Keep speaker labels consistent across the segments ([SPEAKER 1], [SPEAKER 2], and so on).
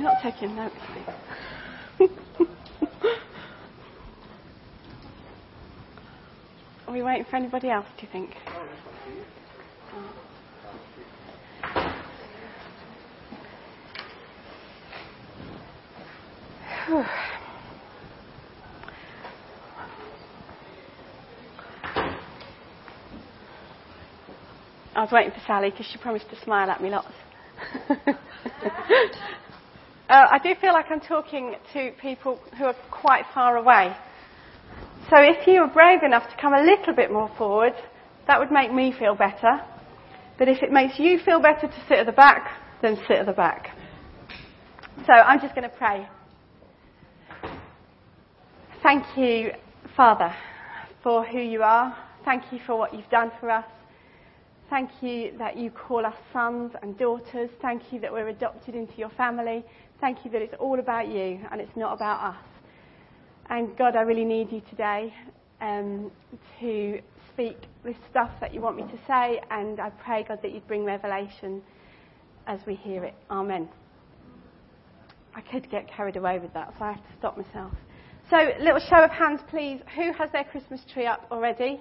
[SPEAKER 1] You're not taking notes. Are we waiting for anybody else, do you think? I was waiting for Sally because she promised to smile at me lots. I do feel like I'm talking to people who are quite far away. So if you were brave enough to come a little bit more forward, that would make me feel better. But if it makes you feel better to sit at the back, then sit at the back. So I'm just going to pray. Thank you, Father, for who you are. Thank you for what you've done for us. Thank you that you call us sons and daughters. Thank you that we're adopted into your family. Thank you that it's all about you and it's not about us. And God, I really need you today to speak this stuff that you want me to say, and I pray, God, that you'd bring revelation as we hear it. Amen. I could get carried away with that, so I have to stop myself. So, little show of hands, please. Who has their Christmas tree up already?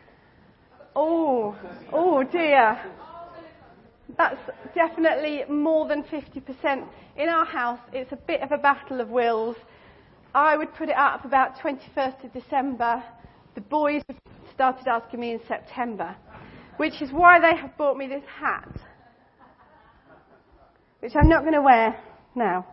[SPEAKER 1] Oh dear. That's definitely more than 50%. In our house, it's a bit of a battle of wills. I would put it up about 21st of December. The boys have started asking me in September, which is why they have bought me this hat, which I'm not going to wear now.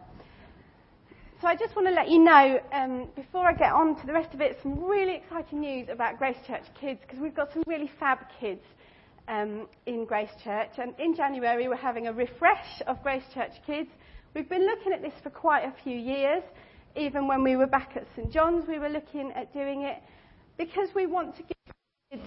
[SPEAKER 1] So I just want to let you know, before I get on to the rest of it, some really exciting news about Grace Church Kids, because we've got some really fab kids in Grace Church. And in January, we're having a refresh of Grace Church Kids. We've been looking at this for quite a few years. Even when we were back at St John's, we were looking at doing it because we want to give kids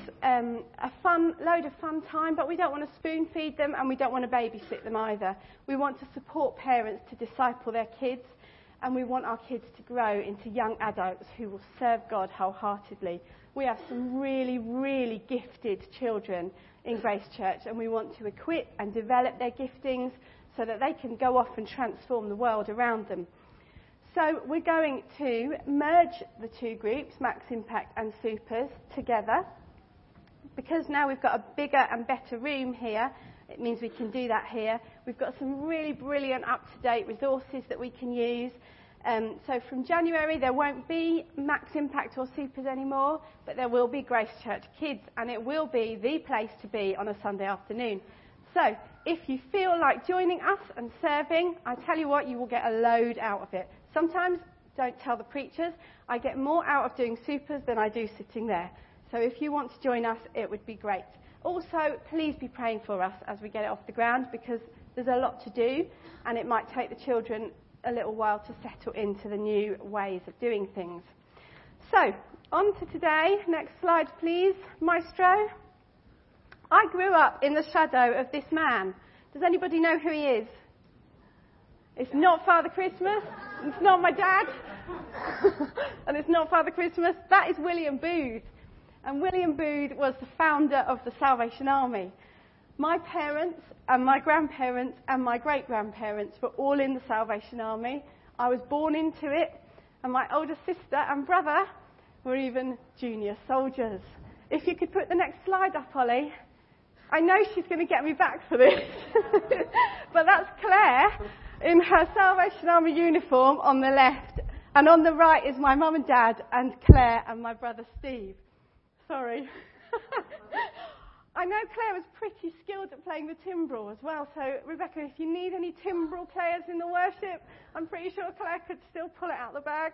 [SPEAKER 1] a load of fun time, but we don't want to spoon feed them and we don't want to babysit them either. We want to support parents to disciple their kids, and we want our kids to grow into young adults who will serve God wholeheartedly. We have some really, really gifted children in Grace Church, and we want to equip and develop their giftings so that they can go off and transform the world around them. So we're going to merge the two groups, Max Impact and Supers, together. Because now we've got a bigger and better room here, it means we can do that here. We've got some really brilliant up-to-date resources that we can use. So from January there won't be Max Impact or Supers anymore, but there will be Grace Church Kids, and it will be the place to be on a Sunday afternoon. So if you feel like joining us and serving, I tell you what, you will get a load out of it. Sometimes, don't tell the preachers, I get more out of doing Supers than I do sitting there. So if you want to join us, it would be great. Also, please be praying for us as we get it off the ground, because there's a lot to do, and it might take the children a little while to settle into the new ways of doing things. So, on to today. Next slide, please. Maestro. I grew up in the shadow of this man. Does anybody know who he is? It's not Father Christmas. It's not my dad. And it's not Father Christmas. That is William Booth. And William Booth was the founder of the Salvation Army. My parents and my grandparents and my great-grandparents were all in the Salvation Army. I was born into it. And my older sister and brother were even junior soldiers. If you could put the next slide up, Ollie. I know she's going to get me back for this. But that's Claire in her Salvation Army uniform on the left. And on the right is my mum and dad and Claire and my brother Steve. Sorry. I know Claire was pretty skilled at playing the timbrel as well. So, Rebecca, if you need any timbrel players in the worship, I'm pretty sure Claire could still pull it out the bag.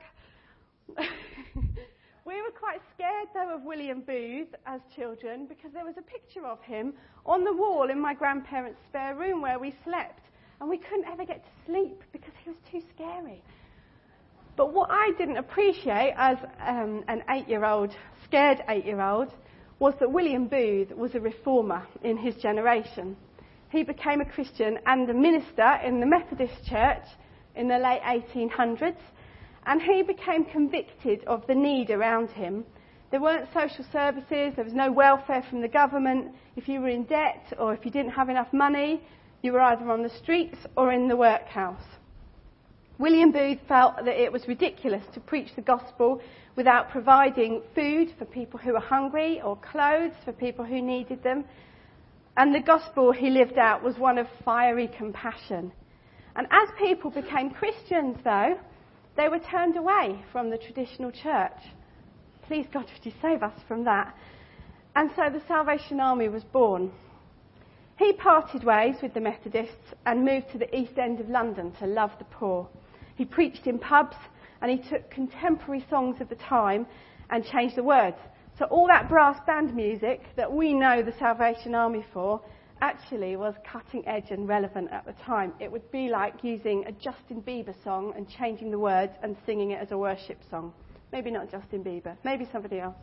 [SPEAKER 1] We were quite scared, though, of William Booth as children, because there was a picture of him on the wall in my grandparents' spare room where we slept. And we couldn't ever get to sleep because he was too scary. But what I didn't appreciate as an 8-year-old, scared 8-year-old, was that William Booth was a reformer in his generation. He became a Christian and a minister in the Methodist Church in the late 1800s, and he became convicted of the need around him. There weren't social services, there was no welfare from the government. If you were in debt or if you didn't have enough money, you were either on the streets or in the workhouse. William Booth felt that it was ridiculous to preach the gospel without providing food for people who were hungry or clothes for people who needed them. And the gospel he lived out was one of fiery compassion. And as people became Christians, though, they were turned away from the traditional church. Please God, would you save us from that? And so the Salvation Army was born. He parted ways with the Methodists and moved to the East End of London to love the poor. He preached in pubs and he took contemporary songs of the time and changed the words. So all that brass band music that we know the Salvation Army for actually was cutting edge and relevant at the time. It would be like using a Justin Bieber song and changing the words and singing it as a worship song. Maybe not Justin Bieber, maybe somebody else.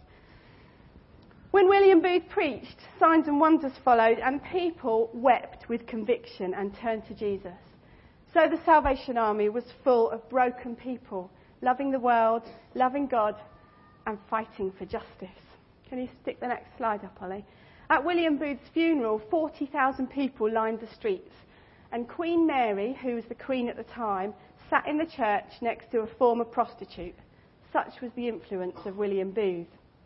[SPEAKER 1] When William Booth preached, signs and wonders followed and people wept with conviction and turned to Jesus. So the Salvation Army was full of broken people, loving the world, loving God, and fighting for justice. Can you stick the next slide up, Ollie? At William Booth's funeral, 40,000 people lined the streets, and Queen Mary, who was the Queen at the time, sat in the church next to a former prostitute. Such was the influence of William Booth.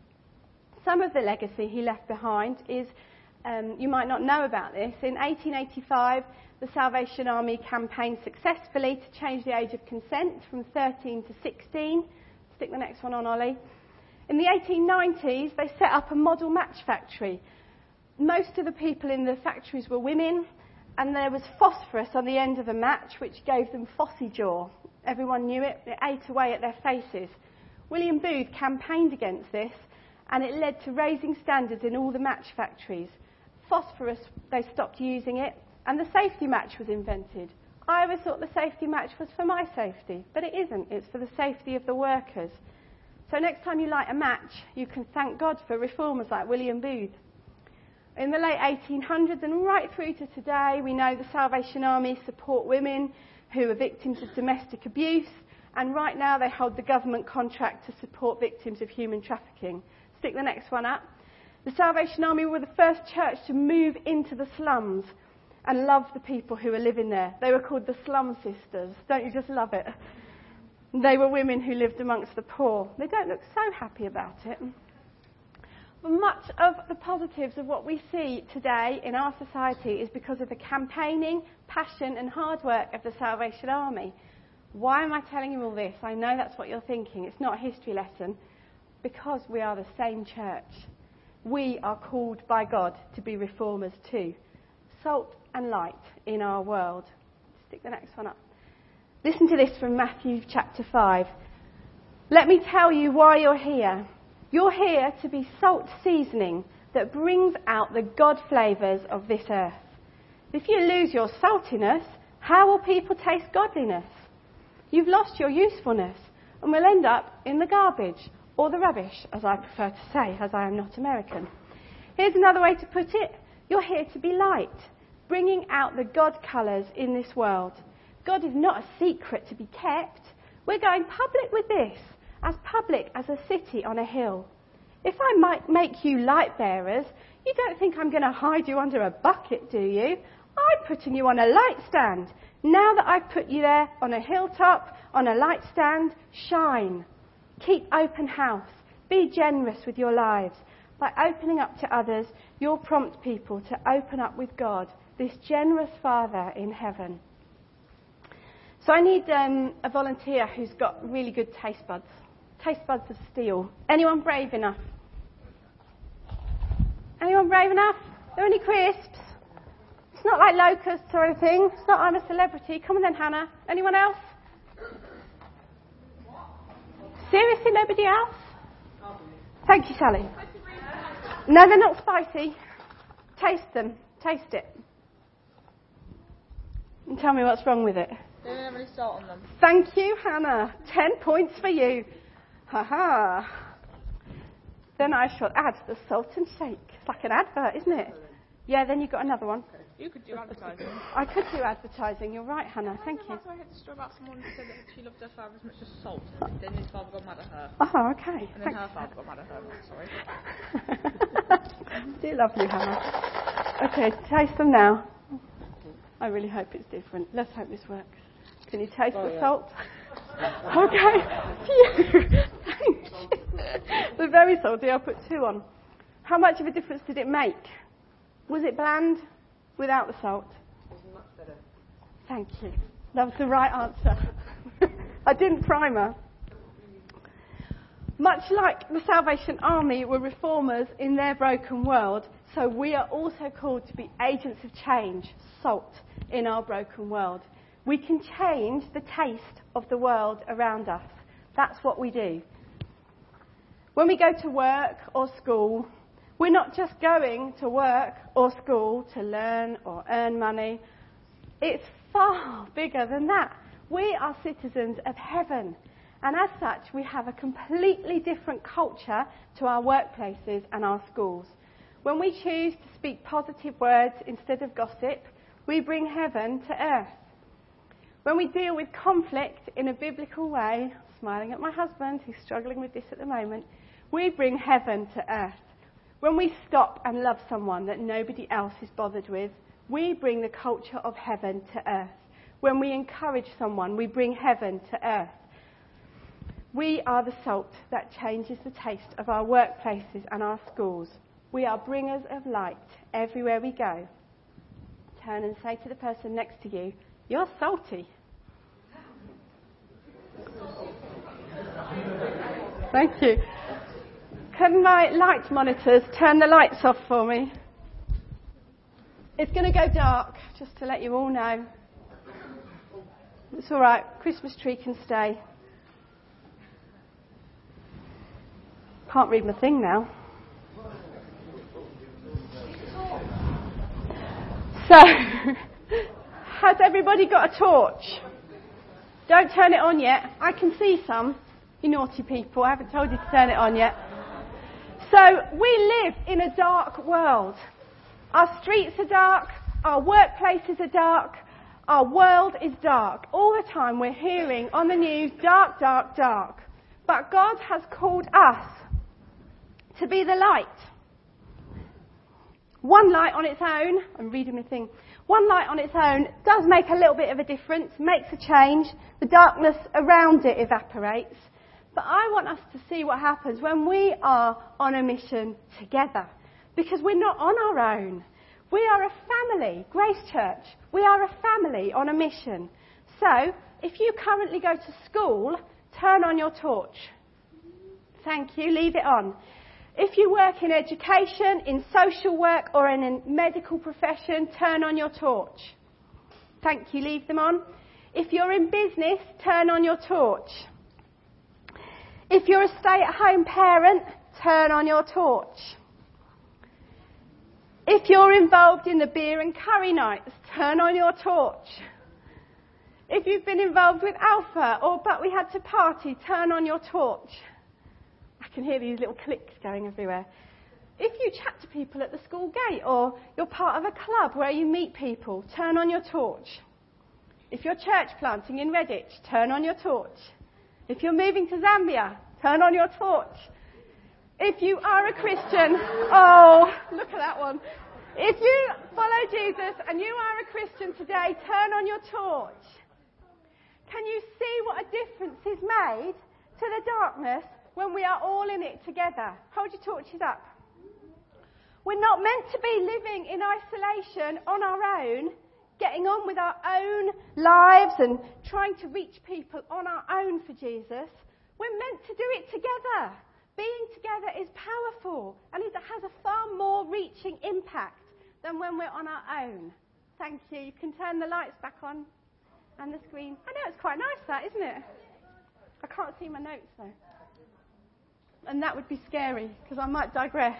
[SPEAKER 1] Some of the legacy he left behind is, you might not know about this, in 1885 the Salvation Army campaigned successfully to change the age of consent from 13 to 16. Stick the next one on, Ollie. In the 1890s they set up a model match factory. Most of the people in the factories were women, and there was phosphorus on the end of the match which gave them phossy jaw. Everyone knew it. It ate away at their faces. William Booth campaigned against this, and it led to raising standards in all the match factories. Phosphorus, they stopped using it, and the safety match was invented. I always thought the safety match was for my safety, but it isn't. It's for the safety of the workers. So next time you light a match, you can thank God for reformers like William Booth. In the late 1800s and right through to today, we know the Salvation Army support women who are victims of domestic abuse, and right now they hold the government contract to support victims of human trafficking. Stick the next one up. The Salvation Army were the first church to move into the slums and love the people who were living there. They were called the Slum Sisters. Don't you just love it? They were women who lived amongst the poor. They don't look so happy about it. But much of the positives of what we see today in our society is because of the campaigning, passion and hard work of the Salvation Army. Why am I telling you all this? I know that's what you're thinking. It's not a history lesson. Because we are the same church. We are called by God to be reformers too. Salt and light in our world. Stick the next one up. Listen to this from Matthew chapter 5. Let me tell you why you're here. You're here to be salt seasoning that brings out the God flavours of this earth. If you lose your saltiness, how will people taste godliness? You've lost your usefulness and will end up in the garbage, or the rubbish, as I prefer to say, as I am not American. Here's another way to put it. You're here to be light, bringing out the God colours in this world. God is not a secret to be kept. We're going public with this, as public as a city on a hill. If I might make you light bearers, you don't think I'm going to hide you under a bucket, do you? I'm putting you on a light stand. Now that I've put you there on a hilltop, on a light stand, shine. Keep open house. Be generous with your lives. By opening up to others, you'll prompt people to open up with God, this generous Father in heaven. So I need a volunteer who's got really good taste buds. Taste buds of steel. Anyone brave enough? Anyone brave enough? Are there any crisps? It's not like locusts or anything. It's not I'm a celebrity. Come on then, Hannah. Anyone else? Seriously, nobody else? Thank you, Sally. No, they're not spicy. Taste them. Taste it. And tell me what's wrong with it.
[SPEAKER 2] They don't have any salt on them.
[SPEAKER 1] Thank you, Hannah. 10 points for you. Ha-ha. Then I shall add the salt and shake. It's like an advert, isn't it? Yeah, then you've got another one.
[SPEAKER 2] You could do advertising.
[SPEAKER 1] I could do advertising. You're right, Hannah. Thank you.
[SPEAKER 2] I heard the story about someone who said that she loved her father as much as salt. Then his father got mad at her.
[SPEAKER 1] Oh, okay.
[SPEAKER 2] And then her father got mad at her. Sorry.
[SPEAKER 1] Do love you, Hannah. Okay, taste them now. I really hope it's different. Let's hope this works. Can you taste the salt? Okay. Phew. Thank you. They're very salty. I'll put 2 on. How much of a difference did it make? Was it bland without the salt?
[SPEAKER 2] It was much better.
[SPEAKER 1] Thank you. That was the right answer. I didn't primer. Much like the Salvation Army were reformers in their broken world, so we are also called to be agents of change, salt, in our broken world. We can change the taste of the world around us. That's what we do. When we go to work or school, we're not just going to work or school to learn or earn money. It's far bigger than that. We are citizens of heaven. And as such, we have a completely different culture to our workplaces and our schools. When we choose to speak positive words instead of gossip, we bring heaven to earth. When we deal with conflict in a biblical way, smiling at my husband who's struggling with this at the moment, we bring heaven to earth. When we stop and love someone that nobody else is bothered with, we bring the culture of heaven to earth. When we encourage someone, we bring heaven to earth. We are the salt that changes the taste of our workplaces and our schools. We are bringers of light everywhere we go. Turn and say to the person next to you, "You're salty." Thank you. Can my light monitors turn the lights off for me? It's going to go dark, just to let you all know. It's all right. Christmas tree can stay. Can't read my thing now. So, has everybody got a torch? Don't turn it on yet. I can see some. You naughty people. I haven't told you to turn it on yet. So, we live in a dark world. Our streets are dark. Our workplaces are dark. Our world is dark. All the time we're hearing on the news, dark, dark, dark. But God has called us to be the light. One light on its own, I'm reading my thing, one light on its own does make a little bit of a difference, makes a change. The darkness around it evaporates. But I want us to see what happens when we are on a mission together. Because we're not on our own. We are a family, Grace Church. We are a family on a mission. So, if you currently go to school, turn on your torch. Thank you, leave it on. If you work in education, in social work, or in a medical profession, turn on your torch. Thank you, leave them on. If you're in business, turn on your torch. If you're a stay-at-home parent, turn on your torch. If you're involved in the beer and curry nights, turn on your torch. If you've been involved with Alpha or But We Had to Party, turn on your torch. I can hear these little clicks going everywhere. If you chat to people at the school gate or you're part of a club where you meet people, turn on your torch. If you're church planting in Redditch, turn on your torch. If you're moving to Zambia, turn on your torch. If you are a Christian, oh, look at that one. If you follow Jesus and you are a Christian today, turn on your torch. Can you see what a difference is made to the darkness when we are all in it together? Hold your torches up. We're not meant to be living in isolation on our own, getting on with our own lives and trying to reach people on our own for Jesus. We're meant to do it together. Being together is powerful and it has a far more reaching impact than when we're on our own. Thank you. You can turn the lights back on and the screen. I know, it's quite nice that, isn't it? I can't see my notes though. And that would be scary because I might digress.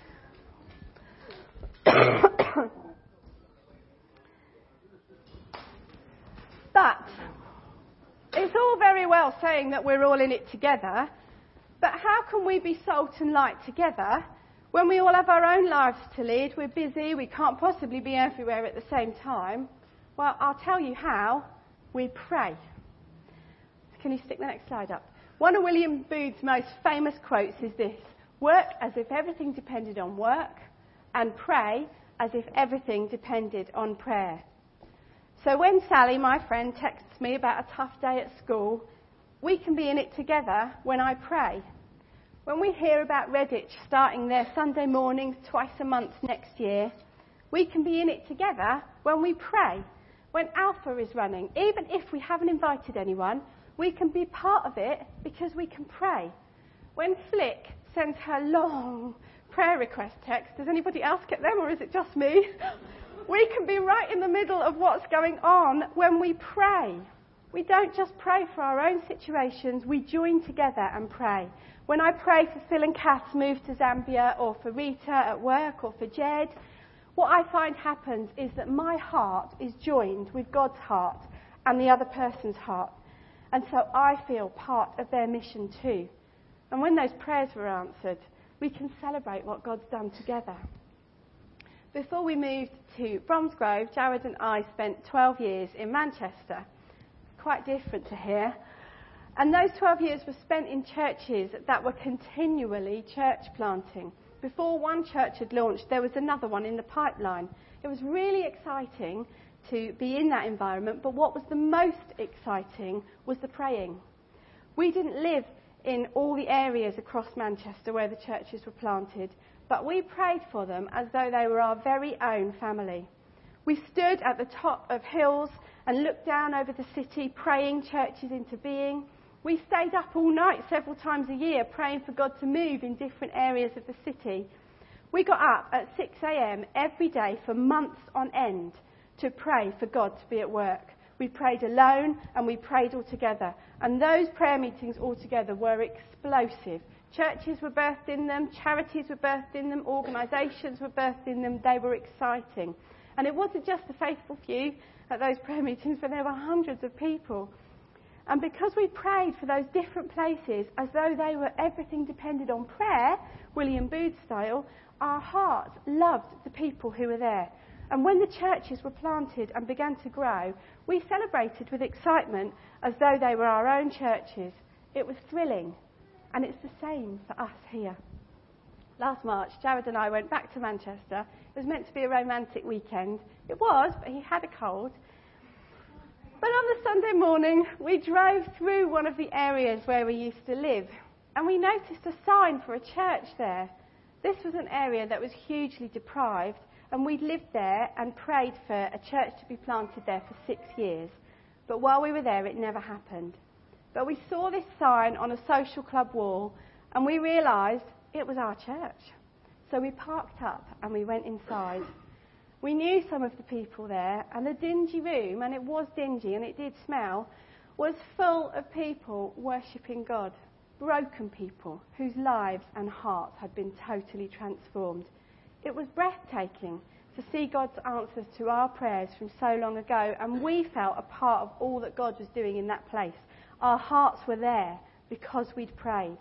[SPEAKER 1] But it's all very well saying that we're all in it together, but how can we be salt and light together when we all have our own lives to lead? We're busy, we can't possibly be everywhere at the same time. Well, I'll tell you how. We pray. Can you stick the next slide up? One of William Booth's most famous quotes is this: work as if everything depended on work, and pray as if everything depended on prayer. So when Sally, my friend, texts me about a tough day at school, we can be in it together when I pray. When we hear about Redditch starting their Sunday mornings twice a month next year, we can be in it together when we pray. When Alpha is running, even if we haven't invited anyone, we can be part of it because we can pray. When Flick sends her long prayer request text, does anybody else get them or is it just me? We can be right in the middle of what's going on when we pray. We don't just pray for our own situations, we join together and pray. When I pray for Phil and Kath's move to Zambia, or for Rita at work, or for Jed, what I find happens is that my heart is joined with God's heart and the other person's heart. And so I feel part of their mission too. And when those prayers were answered, we can celebrate what God's done together. Before we moved to Bromsgrove, Jared and I spent 12 years in Manchester. Quite different to here. And those 12 years were spent in churches that were continually church planting. Before one church had launched, there was another one in the pipeline. It was really exciting to be in that environment, but what was the most exciting was the praying. We didn't live in all the areas across Manchester where the churches were planted, but we prayed for them as though they were our very own family. We stood at the top of hills and looked down over the city, praying churches into being. We stayed up all night several times a year praying for God to move in different areas of the city. We got up at 6 a.m. every day for months on end to pray for God to be at work. We prayed alone and we prayed all together. And those prayer meetings all together were explosive. Churches were birthed in them, charities were birthed in them, organisations were birthed in them. They were exciting. And it wasn't just the faithful few at those prayer meetings, but there were hundreds of people. And because we prayed for those different places as though they were everything depended on prayer, William Booth style, our hearts loved the people who were there. And when the churches were planted and began to grow, we celebrated with excitement as though they were our own churches. It was thrilling. And it's the same for us here. Last March, Jared and I went back to Manchester. It was meant to be a romantic weekend. It was, but he had a cold. But on the Sunday morning, we drove through one of the areas where we used to live, and we noticed a sign for a church there. This was an area that was hugely deprived, and we'd lived there and prayed for a church to be planted there for 6 years. But while we were there, it never happened. But we saw this sign on a social club wall, and we realised it was our church. So we parked up and we went inside. We knew some of the people there, and the dingy room, and it was dingy and it did smell, was full of people worshipping God. Broken people whose lives and hearts had been totally transformed. It was breathtaking to see God's answers to our prayers from so long ago, and we felt a part of all that God was doing in that place. Our hearts were there because we'd prayed.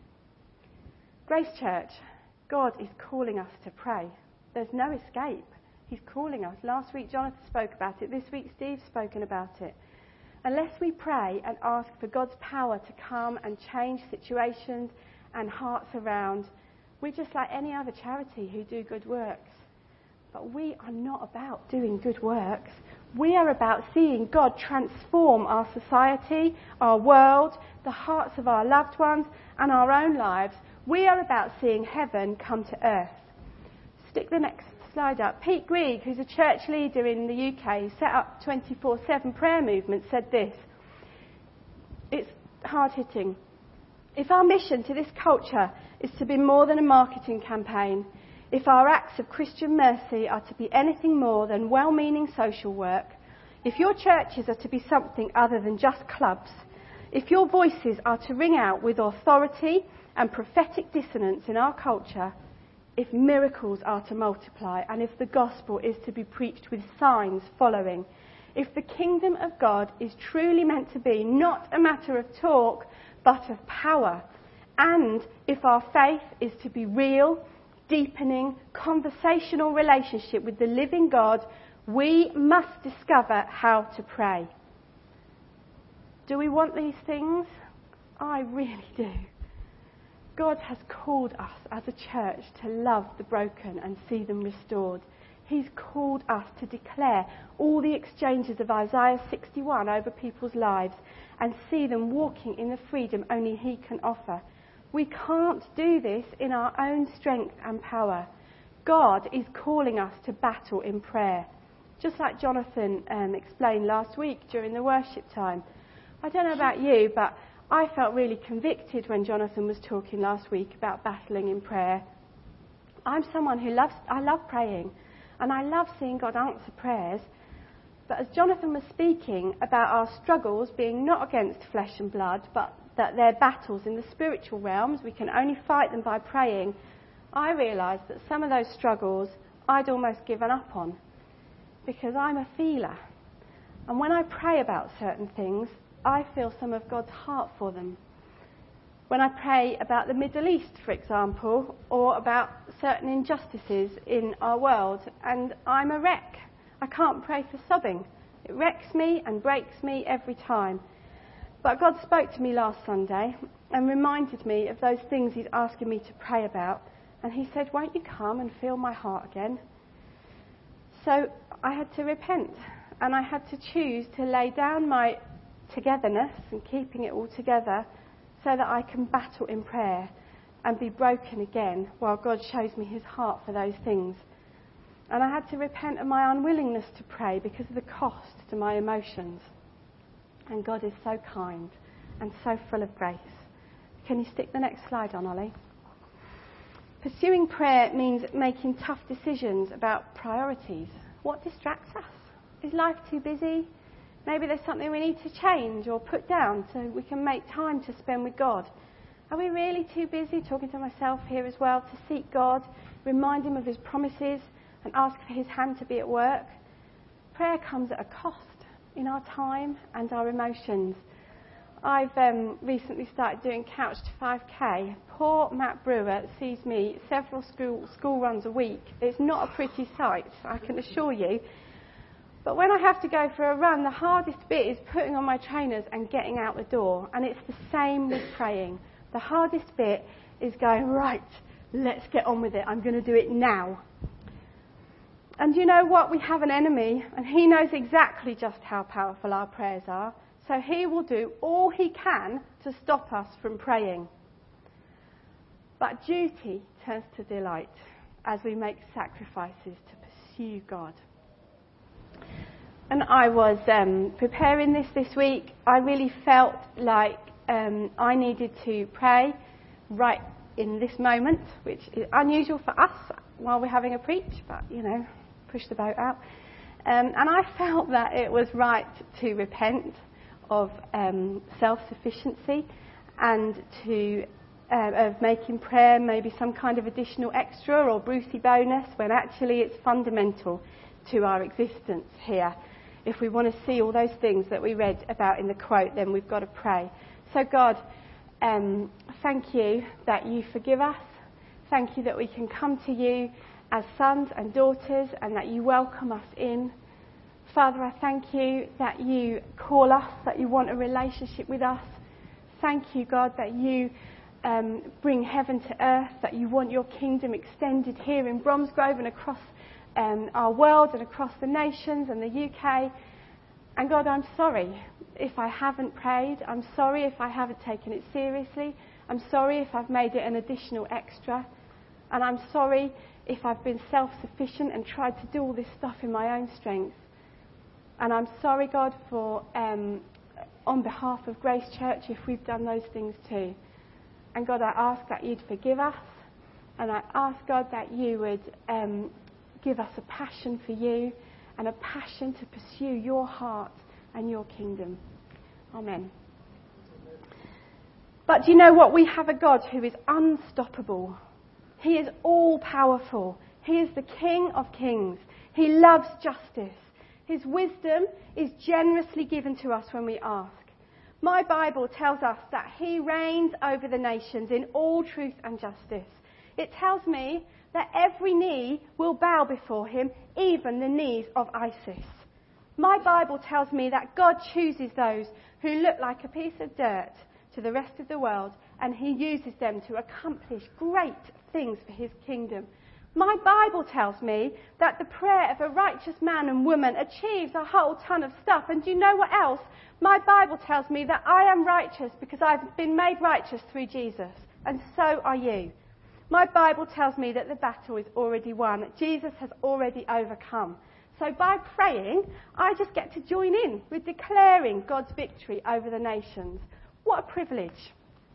[SPEAKER 1] Grace Church, God is calling us to pray. There's no escape. He's calling us. Last week Jonathan spoke about it. This week Steve's spoken about it. Unless we pray and ask for God's power to come and change situations and hearts around, we're just like any other charity who do good works. But we are not about doing good works. We are about seeing God transform our society, our world, the hearts of our loved ones, and our own lives. We are about seeing heaven come to earth. Stick the next slide up. Pete Greig, who's a church leader in the UK, who set up 24/7 prayer movement, said this. It's hard-hitting. If our mission to this culture is to be more than a marketing campaign, if our acts of Christian mercy are to be anything more than well-meaning social work, if your churches are to be something other than just clubs, if your voices are to ring out with authority and prophetic dissonance in our culture, if miracles are to multiply, and if the gospel is to be preached with signs following, if the kingdom of God is truly meant to be not a matter of talk, but of power, and if our faith is to be real, deepening, conversational relationship with the living God, we must discover how to pray. Do we want these things? I really do. God has called us as a church to love the broken and see them restored. He's called us to declare all the exchanges of Isaiah 61 over people's lives and see them walking in the freedom only He can offer. We can't do this in our own strength and power. God is calling us to battle in prayer, just like Jonathan explained last week during the worship time. I don't know about you, but I felt really convicted when Jonathan was talking last week about battling in prayer. I'm someone I love praying, and I love seeing God answer prayers. But as Jonathan was speaking about our struggles being not against flesh and blood, but that they're battles in the spiritual realms, we can only fight them by praying, I realised that some of those struggles I'd almost given up on, because I'm a feeler. And when I pray about certain things, I feel some of God's heart for them. When I pray about the Middle East, for example, or about certain injustices in our world, and I'm a wreck. I can't pray for sobbing. It wrecks me and breaks me every time. But God spoke to me last Sunday and reminded me of those things He's asking me to pray about. And He said, won't you come and feel my heart again? So I had to repent, and I had to choose to lay down my togetherness and keeping it all together so that I can battle in prayer and be broken again while God shows me His heart for those things. And I had to repent of my unwillingness to pray because of the cost to my emotions. And God is so kind and so full of grace. Can you stick the next slide on, Ollie? Pursuing prayer means making tough decisions about priorities. What distracts us? Is life too busy? Maybe there's something we need to change or put down so we can make time to spend with God. Are we really too busy, talking to myself here as well, to seek God, remind Him of His promises and ask for His hand to be at work? Prayer comes at a cost in our time and our emotions. I've recently started doing Couch to 5K. Poor Matt Brewer sees me several school runs a week. It's not a pretty sight, I can assure you. But when I have to go for a run, the hardest bit is putting on my trainers and getting out the door. And it's the same with praying. The hardest bit is going, right, let's get on with it. I'm going to do it now. And you know what? We have an enemy, and he knows exactly just how powerful our prayers are. So he will do all he can to stop us from praying. But duty turns to delight as we make sacrifices to pursue God. And I was preparing this week. I really felt like I needed to pray right in this moment, which is unusual for us while we're having a preach, but, push the boat out. And I felt that it was right to repent of self-sufficiency and of making prayer maybe some kind of additional extra or Brucey bonus, when actually it's fundamental to our existence here. If we want to see all those things that we read about in the quote, then we've got to pray. So God, thank you that you forgive us. Thank you that we can come to you as sons and daughters and that you welcome us in. Father, I thank you that you call us, that you want a relationship with us. Thank you, God, that you bring heaven to earth, that you want your kingdom extended here in Bromsgrove and across our world and across the nations and the UK. And God, I'm sorry if I haven't prayed. I'm sorry if I haven't taken it seriously. I'm sorry if I've made it an additional extra. And I'm sorry if I've been self-sufficient and tried to do all this stuff in my own strength. And I'm sorry, God, for on behalf of Grace Church if we've done those things too. And God, I ask that you'd forgive us. And I ask, God, that you would give us a passion for you and a passion to pursue your heart and your kingdom. Amen. But do you know what? We have a God who is unstoppable. He is all-powerful. He is the King of kings. He loves justice. His wisdom is generously given to us when we ask. My Bible tells us that he reigns over the nations in all truth and justice. It tells me that every knee will bow before him, even the knees of ISIS. My Bible tells me that God chooses those who look like a piece of dirt to the rest of the world, and he uses them to accomplish great things for his kingdom. My Bible tells me that the prayer of a righteous man and woman achieves a whole ton of stuff. And do you know what else? My Bible tells me that I am righteous because I've been made righteous through Jesus. And so are you. My Bible tells me that the battle is already won, that Jesus has already overcome. So by praying, I just get to join in with declaring God's victory over the nations. What a privilege.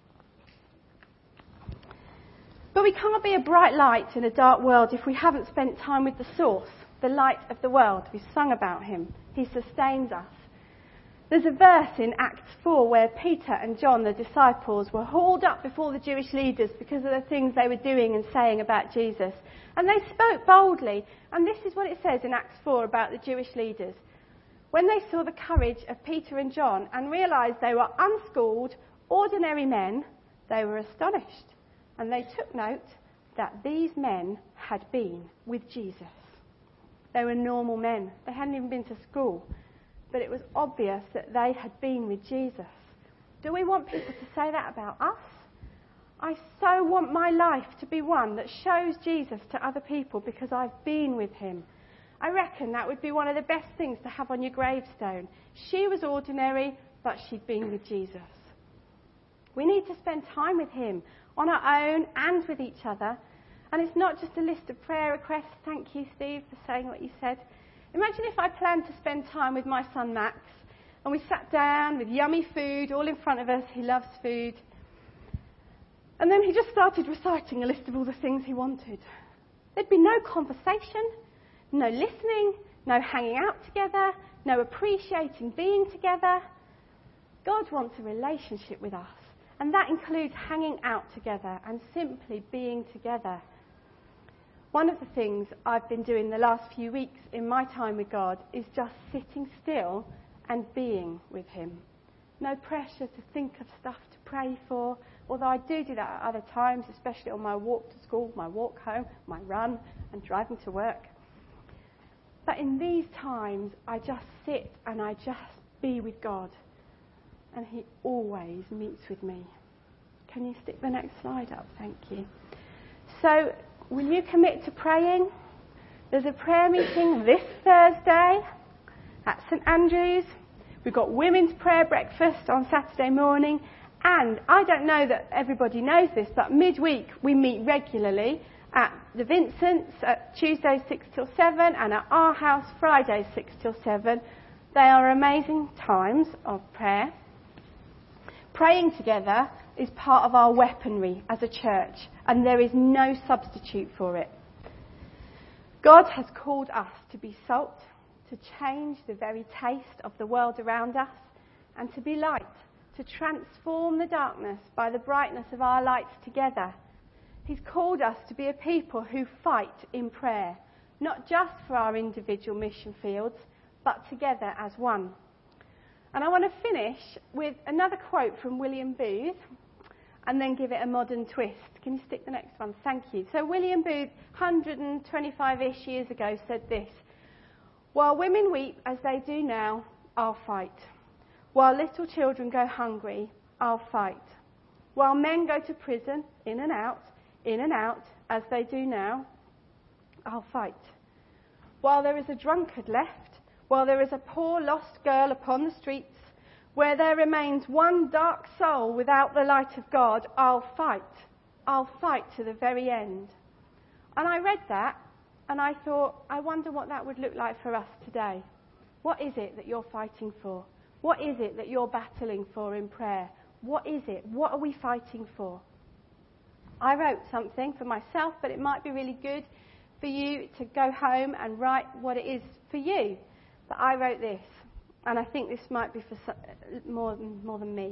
[SPEAKER 1] But we can't be a bright light in a dark world if we haven't spent time with the source, the light of the world. We sung about him. He sustains us. There's a verse in Acts 4 where Peter and John, the disciples, were hauled up before the Jewish leaders because of the things they were doing and saying about Jesus. And they spoke boldly. And this is what it says in Acts 4 about the Jewish leaders. When they saw the courage of Peter and John and realised they were unschooled, ordinary men, they were astonished. And they took note that these men had been with Jesus. They were normal men. They hadn't even been to school. But it was obvious that they had been with Jesus. Do we want people to say that about us? I so want my life to be one that shows Jesus to other people because I've been with him. I reckon that would be one of the best things to have on your gravestone. She was ordinary, but she'd been with Jesus. We need to spend time with him on our own and with each other. And it's not just a list of prayer requests. Thank you, Steve, for saying what you said. Imagine if I planned to spend time with my son Max and we sat down with yummy food all in front of us. He loves food. And then he just started reciting a list of all the things he wanted. There'd be no conversation, no listening, no hanging out together, no appreciating being together. God wants a relationship with us. And that includes hanging out together and simply being together. One of the things I've been doing the last few weeks in my time with God is just sitting still and being with him. No pressure to think of stuff to pray for, although I do that at other times, especially on my walk to school, my walk home, my run and driving to work. But in these times, I just sit and I just be with God. And he always meets with me. Can you stick the next slide up? Thank you. So, will you commit to praying? There's a prayer meeting this Thursday at St Andrews. We've got women's prayer breakfast on Saturday morning. And I don't know that everybody knows this, but midweek we meet regularly at the Vincent's at Tuesdays 6 till 7 and at our house Fridays 6 till 7. They are amazing times of prayer. Praying together is part of our weaponry as a church, and there is no substitute for it. God has called us to be salt, to change the very taste of the world around us, and to be light, to transform the darkness by the brightness of our lights together. He's called us to be a people who fight in prayer, not just for our individual mission fields, but together as one. And I want to finish with another quote from William Booth and then give it a modern twist. Can you stick the next one? Thank you. So William Booth, 125-ish years ago, said this: "While women weep as they do now, I'll fight. While little children go hungry, I'll fight. While men go to prison, in and out, as they do now, I'll fight. While there is a drunkard left, while there is a poor lost girl upon the streets, where there remains one dark soul without the light of God, I'll fight. I'll fight to the very end." And I read that and I thought, I wonder what that would look like for us today. What is it that you're fighting for? What is it that you're battling for in prayer? What is it? What are we fighting for? I wrote something for myself, but it might be really good for you to go home and write what it is for you. But I wrote this, and I think this might be for more than me.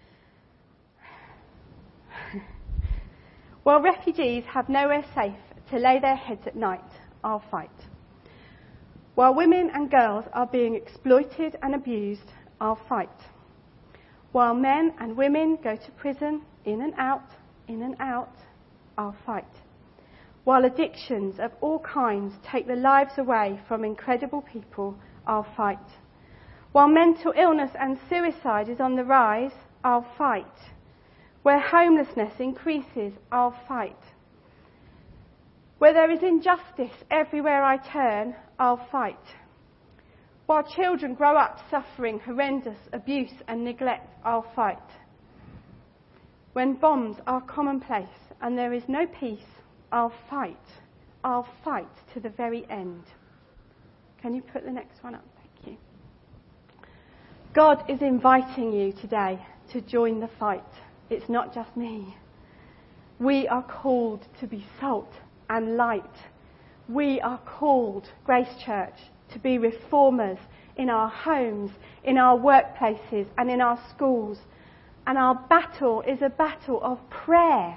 [SPEAKER 1] While refugees have nowhere safe to lay their heads at night, I'll fight. While women and girls are being exploited and abused, I'll fight. While men and women go to prison, in and out, I'll fight. While addictions of all kinds take the lives away from incredible people, I'll fight. While mental illness and suicide is on the rise, I'll fight. Where homelessness increases, I'll fight. Where there is injustice everywhere I turn, I'll fight. While children grow up suffering horrendous abuse and neglect, I'll fight. When bombs are commonplace and there is no peace, I'll fight. I'll fight to the very end. Can you put the next one up? Thank you. God is inviting you today to join the fight. It's not just me. We are called to be salt and light. We are called, Grace Church, to be reformers in our homes, in our workplaces and in our schools. And our battle is a battle of prayer.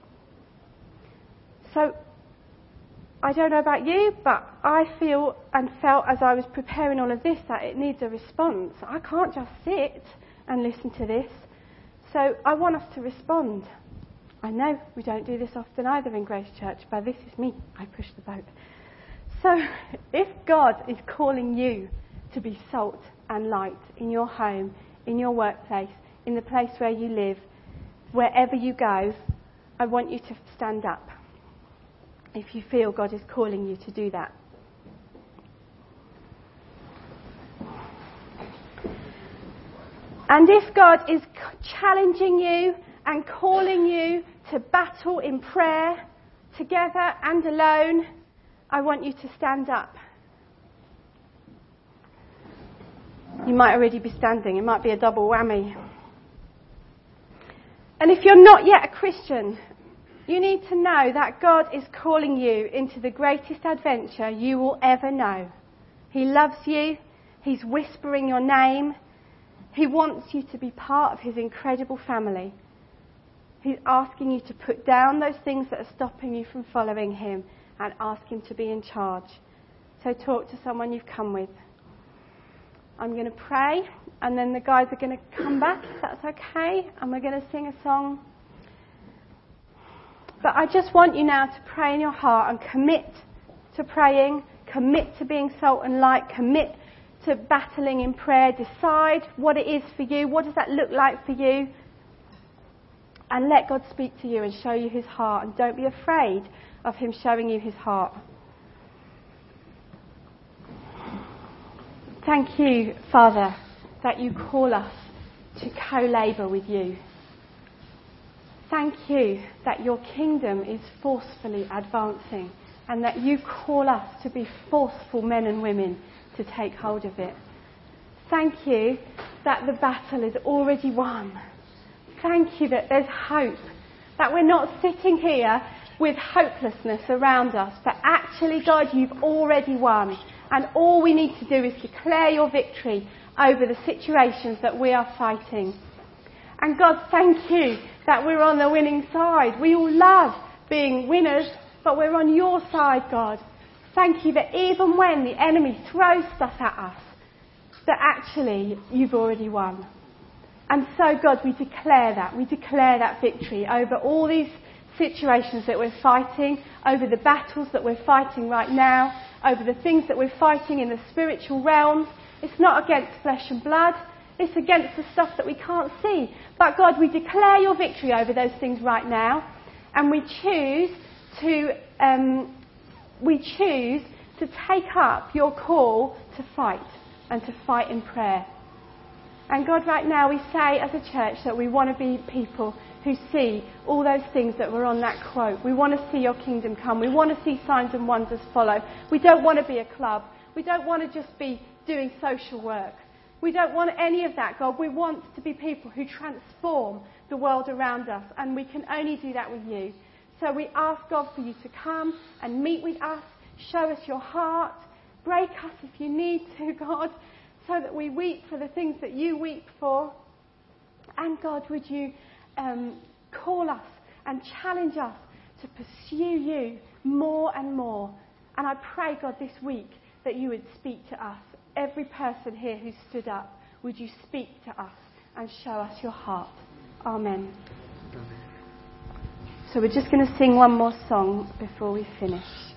[SPEAKER 1] So, I don't know about you, but I feel and felt as I was preparing all of this that it needs a response. I can't just sit and listen to this. So I want us to respond. I know we don't do this often either in Grace Church, but this is me. I push the boat. So if God is calling you to be salt and light in your home, in your workplace, in the place where you live, wherever you go, I want you to stand up if you feel God is calling you to do that. And if God is challenging you and calling you to battle in prayer, together and alone, I want you to stand up. You might already be standing. It might be a double whammy. And if you're not yet a Christian, you need to know that God is calling you into the greatest adventure you will ever know. He loves you. He's whispering your name. He wants you to be part of his incredible family. He's asking you to put down those things that are stopping you from following him and ask him to be in charge. So talk to someone you've come with. I'm going to pray, and then the guys are going to come back, if that's okay, and we're going to sing a song. But I just want you now to pray in your heart and commit to praying, commit to being salt and light, commit to battling in prayer. Decide what it is for you. What does that look like for you? And let God speak to you and show you his heart. And don't be afraid of him showing you his heart. Thank you, Father, that you call us to co-labour with you. Thank you that your kingdom is forcefully advancing and that you call us to be forceful men and women to take hold of it. Thank you that the battle is already won. Thank you that there's hope, that we're not sitting here with hopelessness around us, but actually, God, you've already won. And all we need to do is declare your victory over the situations that we are fighting. And God, thank you that we're on the winning side. We all love being winners, but we're on your side, God. Thank you that even when the enemy throws stuff at us, that actually you've already won. And so, God, we declare that. We declare that victory over all these situations that we're fighting, over the battles that we're fighting right now, over the things that we're fighting in the spiritual realms. It's not against flesh and blood. It's against the stuff that we can't see. But God, we declare your victory over those things right now. And we choose to take up your call to fight and to fight in prayer. And God, right now we say as a church that we want to be people who see all those things that were on that quote. We want to see your kingdom come. We want to see signs and wonders follow. We don't want to be a club. We don't want to just be doing social work. We don't want any of that, God. We want to be people who transform the world around us, and we can only do that with you. So we ask, God, for you to come and meet with us, show us your heart, break us if you need to, God, so that we weep for the things that you weep for. And God, would you call us and challenge us to pursue you more and more. And I pray, God, this week that you would speak to us. Every person here who stood up, would you speak to us and show us your heart. Amen. So we're just going to sing one more song before we finish.